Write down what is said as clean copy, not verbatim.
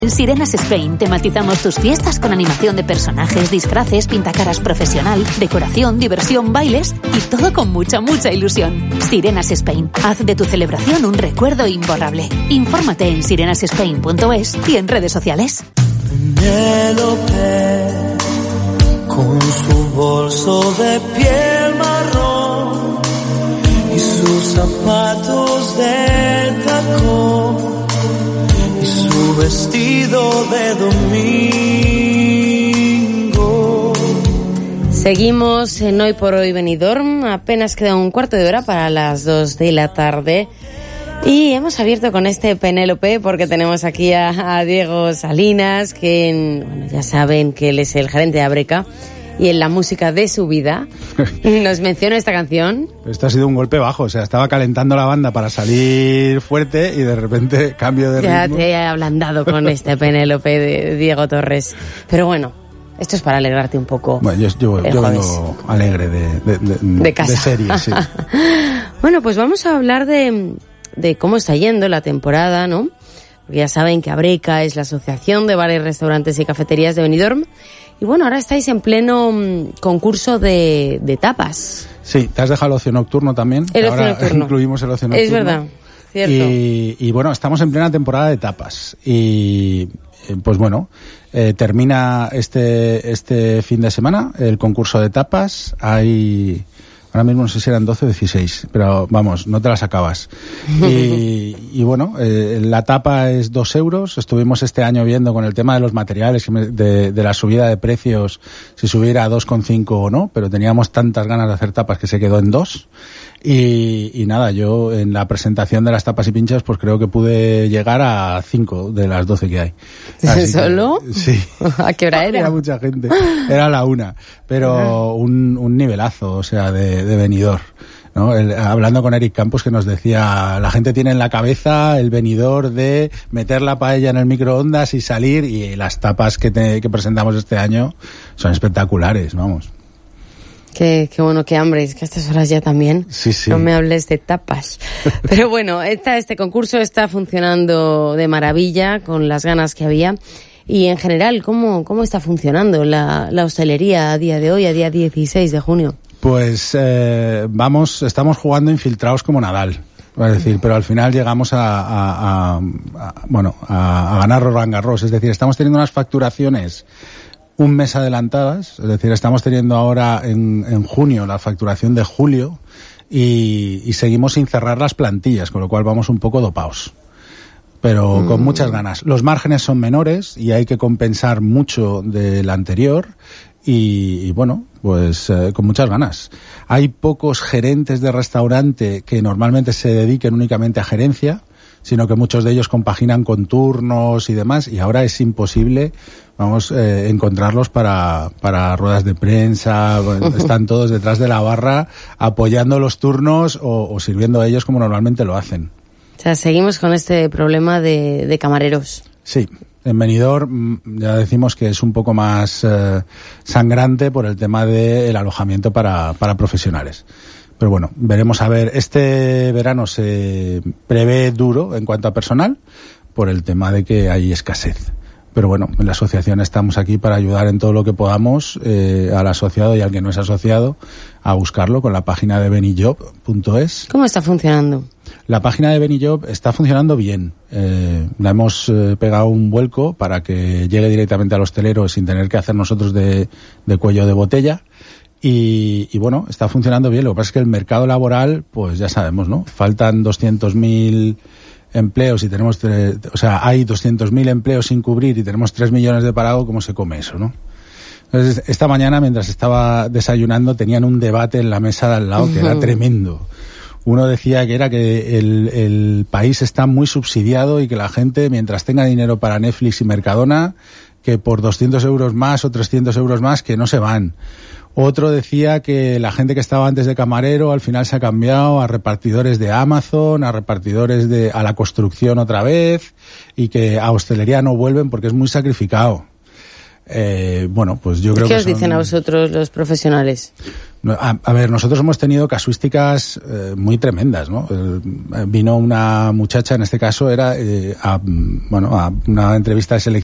En Sirenas Spain tematizamos tus fiestas con animación de personajes, disfraces, pintacaras profesional, decoración, diversión, bailes y todo con mucha ilusión. Sirenas Spain, haz de tu celebración un recuerdo imborrable. Infórmate en sirenasespain.es y en redes sociales. Penélope, con su bolso de piel marrón y sus zapatos de tacón y su vestido de domingo. Seguimos en Hoy por Hoy Benidorm. Apenas queda un cuarto de hora para las 2 de la tarde. Y hemos abierto con este Penélope porque tenemos aquí a Diego Salinas, que bueno, ya saben que él es el gerente de Abreca y en la música de su vida nos menciona esta canción. Esto ha sido un golpe bajo, o sea, estaba calentando la banda para salir fuerte y de repente cambio de ritmo. Ya te he ablandado con este Penélope de Diego Torres. Pero bueno, esto es para alegrarte un poco. Bueno, yo vengo alegre de casa. De serie, sí. Bueno, pues vamos a hablar de cómo está yendo la temporada, ¿no? Porque ya saben que Abreca es la asociación de bares, restaurantes y cafeterías de Benidorm. Y bueno, ahora estáis en pleno concurso de tapas. Sí, te has dejado el ocio nocturno también. El ocio ahora nocturno. Incluimos el ocio nocturno. Es verdad, cierto. Y bueno, estamos en plena temporada de tapas. Y pues bueno, termina este fin de semana el concurso de tapas. Ahora mismo no sé si eran 12 o 16, pero vamos, no te las acabas. Y bueno, la tapa es 2 euros. Estuvimos este año viendo con el tema de los materiales, de la subida de precios, si subiera a 2,5 o no, pero teníamos tantas ganas de hacer tapas que se quedó en 2. Y nada, yo en la presentación de las tapas y pinchos pues creo que pude llegar a 5 de las 12 que hay. ¿Solo? Sí. ¿A qué hora era? Era mucha gente. Era la 1, pero un nivelazo, o sea, de Benidorm, ¿no? Hablando con Eric Campos, que nos decía, la gente tiene en la cabeza el Benidorm de meter la paella en el microondas y salir, y las tapas que presentamos este año son espectaculares, vamos. Qué bueno, qué hambre, es que a estas horas ya también. Sí. No me hables de tapas. Pero bueno, este concurso está funcionando de maravilla, con las ganas que había. Y en general, ¿cómo está funcionando la hostelería a día de hoy, a día 16 de junio? Pues estamos jugando infiltrados como Nadal. Es decir, pero al final llegamos a ganar Roland Garros. Es decir, estamos teniendo unas facturaciones un mes adelantadas. Es decir, estamos teniendo ahora en junio la facturación de julio y seguimos sin cerrar las plantillas, con lo cual vamos un poco dopados, pero con muchas ganas. Los márgenes son menores y hay que compensar mucho del anterior y bueno, pues con muchas ganas. Hay pocos gerentes de restaurante que normalmente se dediquen únicamente a gerencia, sino que muchos de ellos compaginan con turnos y demás, y ahora es imposible, encontrarlos para ruedas de prensa. Están todos detrás de la barra apoyando los turnos o sirviendo a ellos como normalmente lo hacen. O sea, seguimos con este problema de camareros. Sí, en Benidorm ya decimos que es un poco más sangrante por el tema del alojamiento para profesionales. Pero bueno, veremos a ver. Este verano se prevé duro en cuanto a personal por el tema de que hay escasez. Pero bueno, en la asociación estamos aquí para ayudar en todo lo que podamos al asociado y al que no es asociado a buscarlo con la página de benijob.es. ¿Cómo está funcionando? La página de Benijob está funcionando bien. La hemos pegado un vuelco para que llegue directamente al hostelero sin tener que hacer nosotros de cuello de botella. Y bueno, está funcionando bien. Lo que pasa es que el mercado laboral, pues ya sabemos, ¿no? Faltan 200.000 empleos y tenemos, hay 200.000 empleos sin cubrir y tenemos 3 millones de parados. ¿Cómo se come eso, no? Entonces, esta mañana, mientras estaba desayunando, tenían un debate en la mesa de al lado que era tremendo. Uno decía que era que el país está muy subsidiado y que la gente, mientras tenga dinero para Netflix y Mercadona, que por 200 euros más o 300 euros más, que no se van. Otro decía que la gente que estaba antes de camarero al final se ha cambiado a repartidores de Amazon, a repartidores a la construcción otra vez, y que a hostelería no vuelven porque es muy sacrificado. bueno, pues yo creo que ¿Qué os dicen a vosotros los profesionales? A ver, nosotros hemos tenido casuísticas muy tremendas, ¿no? Vino una muchacha, en este caso era a una entrevista de selección